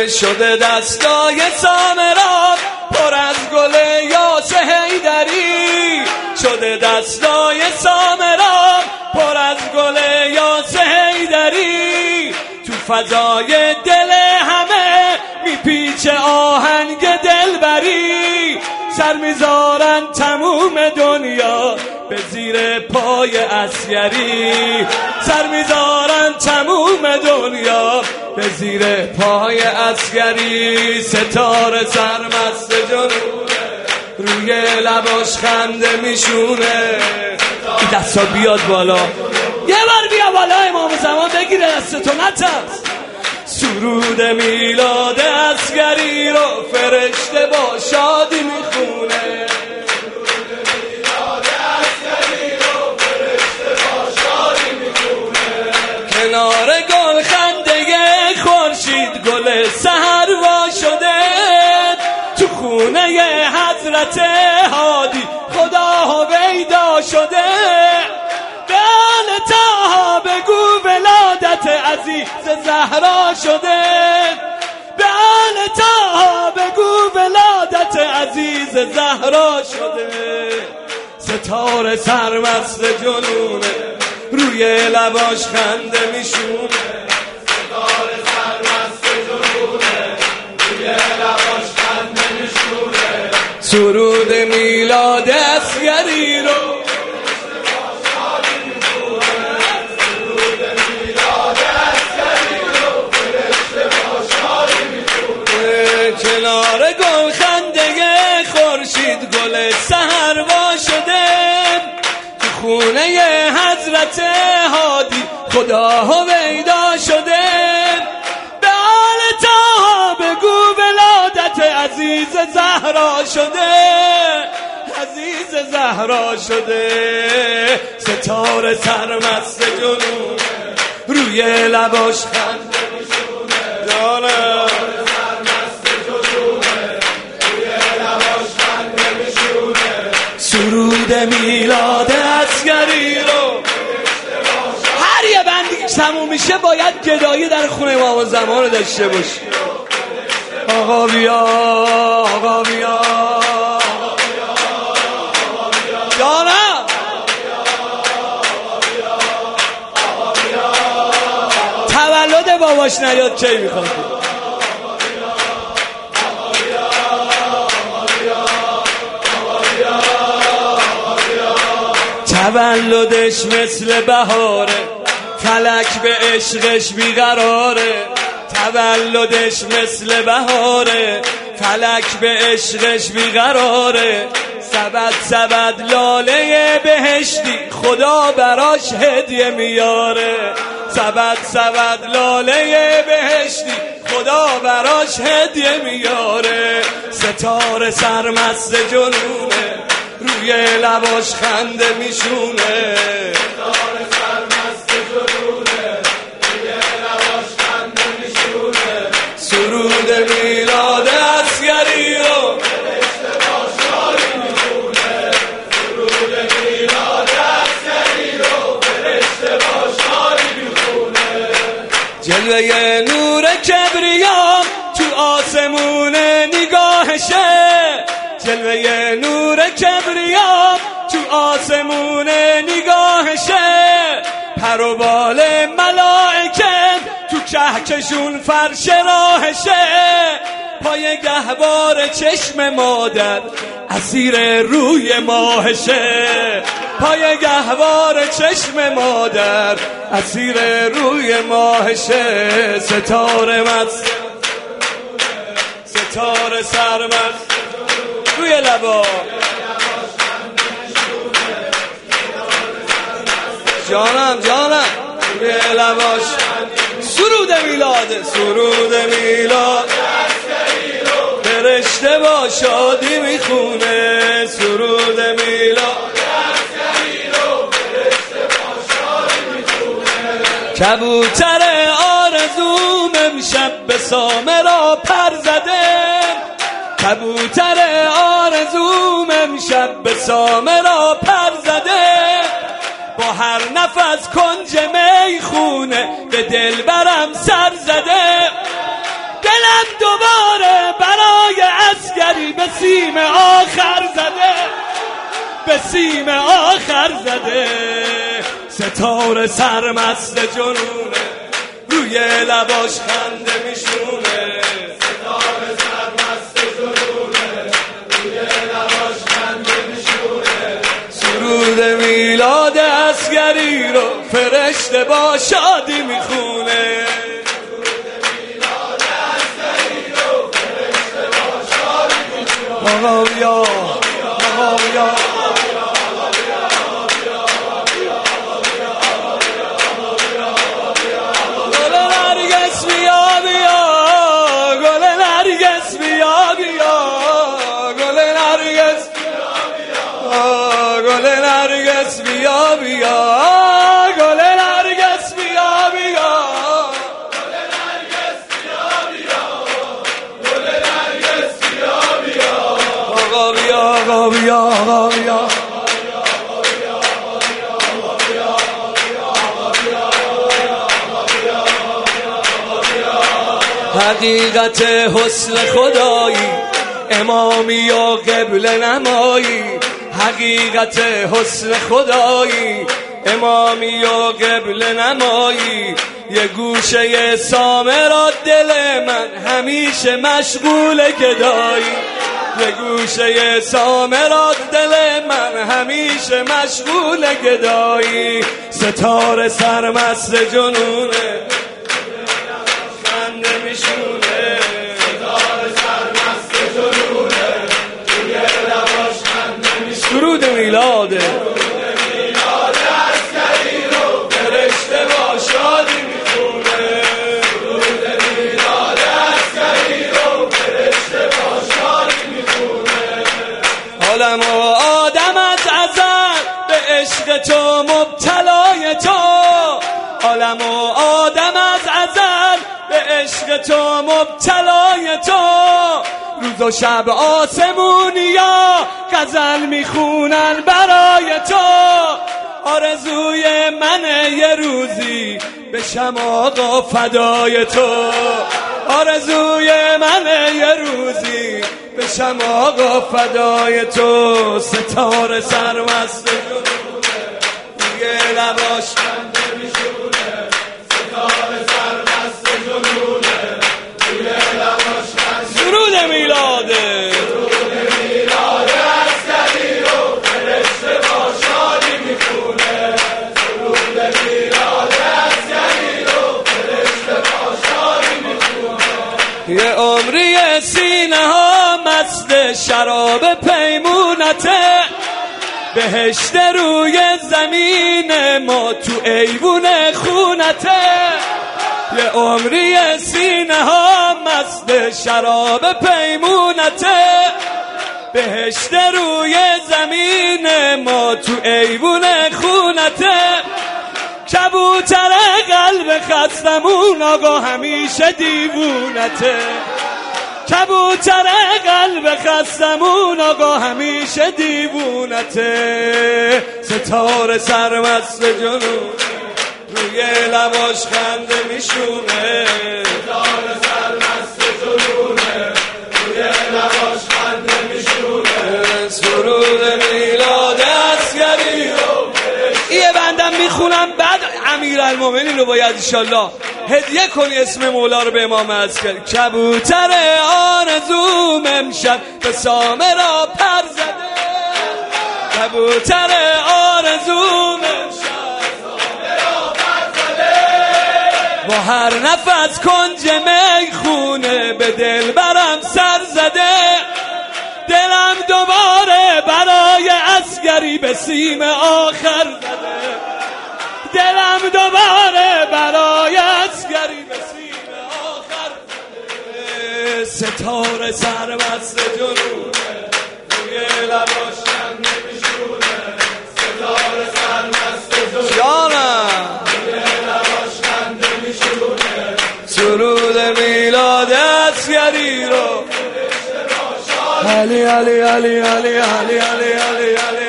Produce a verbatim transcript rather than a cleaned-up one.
شده دستای سامرا پر از گل یاس حیدری، شده دستای سامرا پر از گل یاس حیدری، تو فضای دل همه میپیچه آهنگ دلبری، سر میذارن تموم دنیا به زیر پای عسگری، سر میذارن تموم دنیا به زیر پای عسگری، ستاره سرمست جنونه روی لباش خنده میشونه. این دستا بیاد بالا، یه بار بیا بالا امام زمان بگیره دستتو نترس. سرود میلاد عسگری رو فرشته با شادی میخونه، کنار گل خنده خورشید گل سحر وا شده، تو خونه حضرت هادی خدا هویدا شده، به آل طه بگو ولادت عزیز زهرا شده، به آل طه بگو ولادت عزیز زهرا شده، ستاره سرمست جنونه روی لباش خنده میشونه، ستاره سرمست جنونه روی لباش خنده میشونه، سرود میلاد عسگری رو کنار گل خنده خورشید گل سحر وا شده، تو خونه حضرت هادی خدا هویدا شده، به آل طه بگو ولادت عزیز زهرا شده، عزیز زهرا شده، ستاره سرمست جنون روی لباش خنده میشونه، جانم سرود میلاد عسگری رو هر یه بندی تموم میشه باید گدایی در خونه امام زمان رو داشته باشی. آقا بیا آقا بیا جانم، تولد باباش نیاد کی میخواد تولدش مثل بهاره، فلک به عشقش بیقراره، تولدش مثل بهاره، فلک به عشقش بیقراره، سبد سبد لاله بهشتی خدا براش هدیه میاره، سبد سبد لاله بهشتی خدا براش هدیه میاره، ستاره سرمست جنونه روی لباش خنده میشونه، ستاره سرمست جنونه روی لباش خنده میشونه، سرود میلاد عسگری رو فرشته با شادی میخونه، سرود میلاد عسگری رو فرشته با شادی میخونه، جلوه نور کبریا تو آسمون نگاهشه، جلوه نور کبریا تو آسمون نگاهشه، پر و بال ملائکه تو کهکشون فرش راهشه، پای گهوار چشم مادر اسیر روی ماهشه، پای گهوار چشم مادر اسیر روی ماهشه، ستاره مست ستاره سرمست روی لبا جانم جانم روی لباش سرود میلاد سرود میلاد فرشته با شادی میخونه، سرود میلاد کبوتر آرزوم امشب به سامرا پر زده، کبوتر آرزوم امشب به سامرا پر زده، با هر نفس کنج میخونه به دل برم سر زده، دل دلم دوباره برای عسکری به سیم آخر زده، به سیم آخر زده. ستاره سرمست جنونه روی لباش خنده میشونه، ستاره سرمست جنونه روی لباش خنده میشونه. سرود میلاد عسکری رو فرشته با شادی میخونه، سرود میلاد عسکری رو فرشته با شادی میخونه. آقا بیا آقا بیا گل نرگس بیا بیا، گل نرگس بیا بیا، گل نرگس بیا بیا، گل نرگس بیا بیا. آقا بیا آقا بیا آقا بیا، حقیقت حسن خدایی امامی و قبله نمایی، حقیقت حسن خدایی امامی و قبله نمایی. یه گوشه سامرات دل من همیشه مشغول گدایی، یه گوشه سامرات دل من همیشه مشغول گدایی. ستاره سرمست جنونه خنده میشونه، ستاره سرمست جنونه توی لباش خنده میشونه. سرود میلاده میلاد عسکری رو فرشته با شادی میخونه، سرود میلاد عسکری رو فرشته با شادی میخونه. حالم و آدم از ازل به عشق تو مبتلای تو، حالم و آدم از ازل به عشق تو مبتلای تو. روز و شب آسمونیا غزل میخونن برای تو، آرزوی منه یه روزی بشم آقا فدای تو، آرزوی منه یه روزی بشم آقا فدای تو. ستاره سرمست جنونه روی لباش خنده میشونه، ستاره سرمست جنونه روی لباش خنده. سرود میلاده سرود میلاد عسکری رو فرشته با شادی میخونه، سرود میلاد عسکری رو فرشته با شادی میخونه. یه عمری سینه ها مست شراب پیمونته، بهشت روی زمین ما تو ایوون خونته. یه عمری سینه ها مست شراب پیمونته، بهشت روی زمین ما تو ایوون خونته. کبوتر قلب خستمون آقا همیشه دیوونته، کبوتر قلب خستمون آقا همیشه دیوونته. ستاره سرمست جنون روی لباش خنده میشونه، ستاره سرمست جنونه روی لباش خنده میشونه. سرود میلاد عسکری رو یه بندم میخونم، بعد امیرالمومنین رو باید انشالله هدیه کنی اسم مولا رو به امام عسکری. کبوتر آرزوم امشب به سامرا پر زده، کبوتر آرزوم امشب سامرا پر زده. با هر نفس کنج میخونه به دل برم سر زده، دلم دوباره برای عسکری به سیم آخر زده، دلم دوباره برای عسکری به سیم آخر زده. ستاره سرمست جنونه روی لباش خنده میشونه، ستاره سرمست جنونه جانم روی لباش خنده میشونه. سرود میلاد عسکری رو علی علی علی علی علی علی علی علی